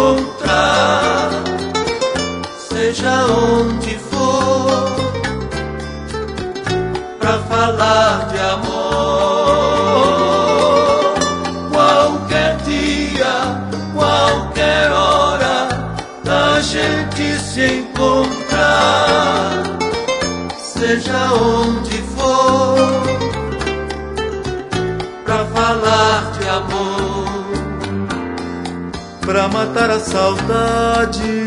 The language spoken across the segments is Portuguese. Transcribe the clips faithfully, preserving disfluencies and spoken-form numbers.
encontrar, seja onde for, pra falar de amor. Qualquer dia, qualquer hora, a gente se encontrar, seja onde for, pra falar de amor. Pra matar a saudade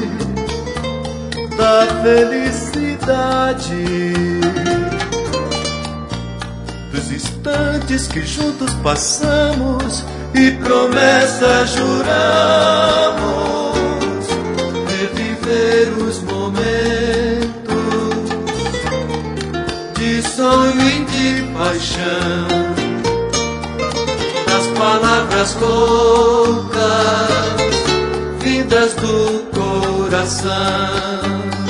da felicidade, dos instantes que juntos passamos e promessas juramos, reviver os momentos de sonho e de paixão, das palavras loucas vindas do coração.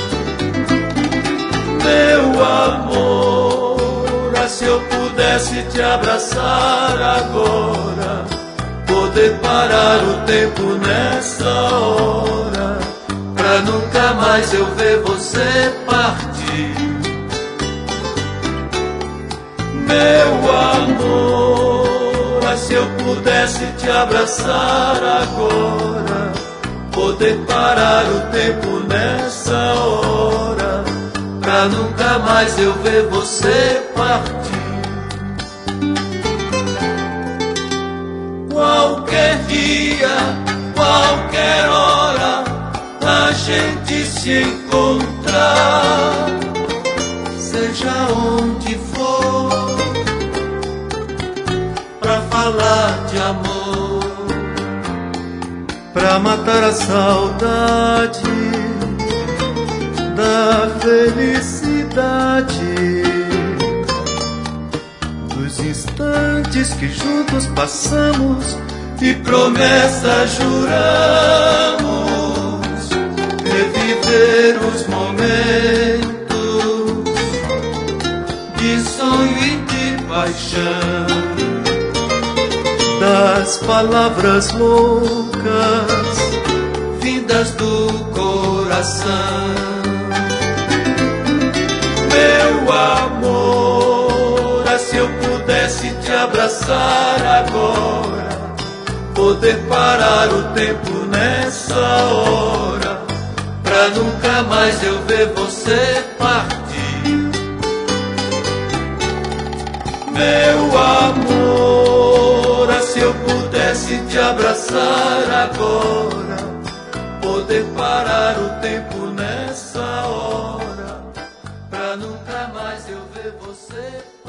Meu amor, ah, se eu pudesse te abraçar agora, poder parar o tempo nessa hora, pra nunca mais eu ver você partir. Meu amor, ah, se eu pudesse te abraçar agora, poder parar o tempo nessa hora, pra nunca mais eu ver você partir. Qualquer dia, qualquer hora, a gente se encontrar, seja onde for, pra falar de amor, pra matar a saudade da felicidade, dos instantes que juntos passamos e promessas juramos, reviver os momentos de sonho e de paixão, das palavras loucas vindas do coração. Meu amor, ah, se eu pudesse te abraçar agora, poder parar o tempo nessa hora, pra nunca mais eu ver você partir. Meu amor, ah, se eu pudesse te abraçar agora, poder parar o tempo nessa hora, pra nunca mais eu ver você.